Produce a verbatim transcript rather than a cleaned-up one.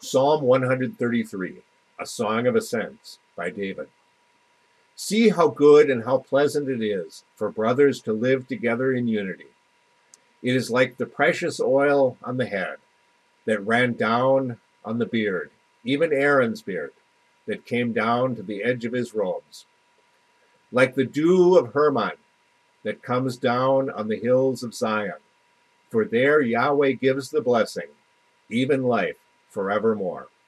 Psalm one thirty-three, a song of ascents by David. See how good and how pleasant it is for brothers to live together in unity. It is like the precious oil on the head that ran down on the beard, even Aaron's beard, that came down to the edge of his robes. Like the dew of Hermon that comes down on the hills of Zion. For there Yahweh gives the blessing, even life forevermore.